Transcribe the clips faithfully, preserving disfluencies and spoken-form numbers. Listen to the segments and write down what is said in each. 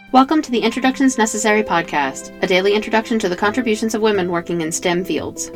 Welcome to the Introductions Necessary podcast, a daily introduction to the contributions of women working in STEM fields.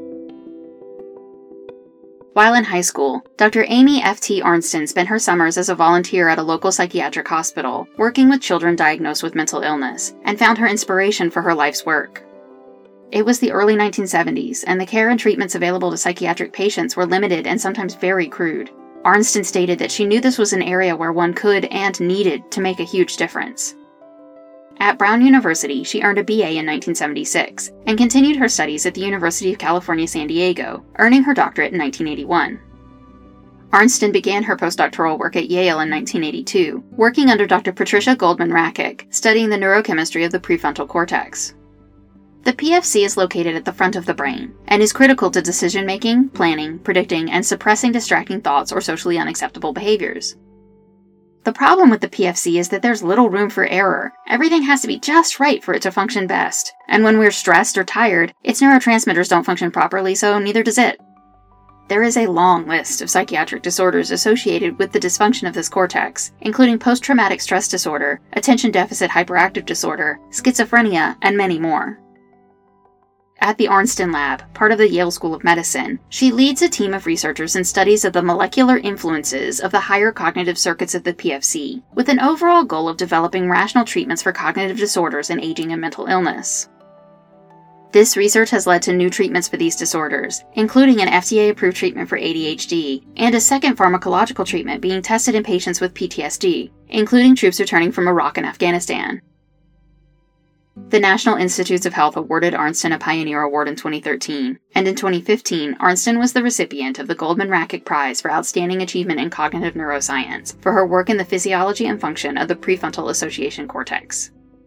While in high school, Doctor Amy F T Arnston spent her summers as a volunteer at a local psychiatric hospital, working with children diagnosed with mental illness, and found her inspiration for her life's work. It was the early nineteen seventies, and the care and treatments available to psychiatric patients were limited and sometimes very crude. Arnston stated that she knew this was an area where one could and needed to make a huge difference. At Brown University, she earned a B A in nineteen seventy-six, and continued her studies at the University of California, San Diego, earning her doctorate in nineteen eighty-one. Arnston began her postdoctoral work at Yale in nineteen eighty-two, working under Doctor Patricia Goldman-Rakic, studying the neurochemistry of the prefrontal cortex. The P F C is located at the front of the brain, and is critical to decision-making, planning, predicting, and suppressing distracting thoughts or socially unacceptable behaviors. The problem with the P F C is that there's little room for error. Everything has to be just right for it to function best. And when we're stressed or tired, its neurotransmitters don't function properly, so neither does it. There is a long list of psychiatric disorders associated with the dysfunction of this cortex, including post-traumatic stress disorder, attention deficit hyperactive disorder, schizophrenia, and many more. At the Arnston Lab, part of the Yale School of Medicine, she leads a team of researchers in studies of the molecular influences of the higher cognitive circuits of the P F C, with an overall goal of developing rational treatments for cognitive disorders in aging and mental illness. This research has led to new treatments for these disorders, including an F D A-approved treatment for A D H D, and a second pharmacological treatment being tested in patients with P T S D, including troops returning from Iraq and Afghanistan. The National Institutes of Health awarded Arnston a Pioneer Award in twenty thirteen, and in twenty fifteen, Arnston was the recipient of the Goldman-Rakic Prize for Outstanding Achievement in Cognitive Neuroscience for her work in the physiology and function of the prefrontal association cortex.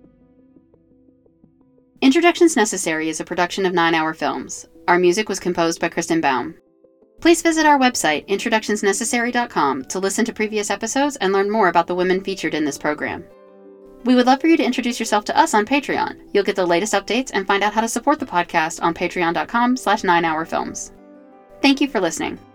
Introductions Necessary is a production of Nine Hour Films. Our music was composed by Kristen Baum. Please visit our website, introductions necessary dot com, to listen to previous episodes and learn more about the women featured in this program. We would love for you to introduce yourself to us on Patreon. You'll get the latest updates and find out how to support the podcast on patreon dot com slash nine hour films. Thank you for listening.